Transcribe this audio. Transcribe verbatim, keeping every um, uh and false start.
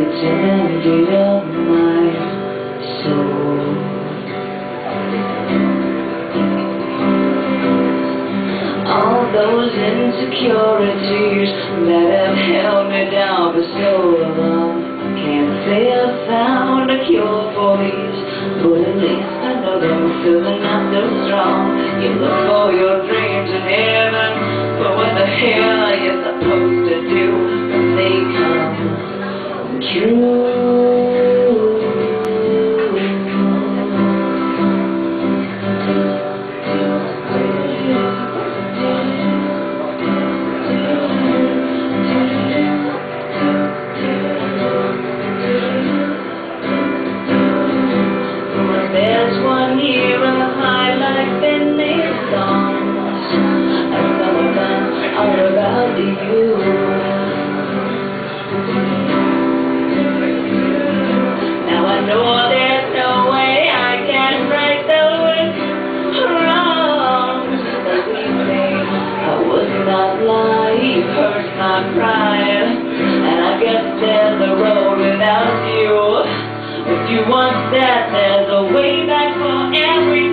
It's emptied of my soul. All those insecurities that have held me down for so long, can't say I found a cure for these, but at least I know that I'm feeling not so strong. You look for your dreams in heaven, but what the hell are you supposed to do when they come true? There's one here of high like Bentley songs, and some of them are about you. Now I know there's no way I can right those wrongs, but we say I was not lying, hurt my pride, and I guess there's a road without you. If you want that, there's a way back for every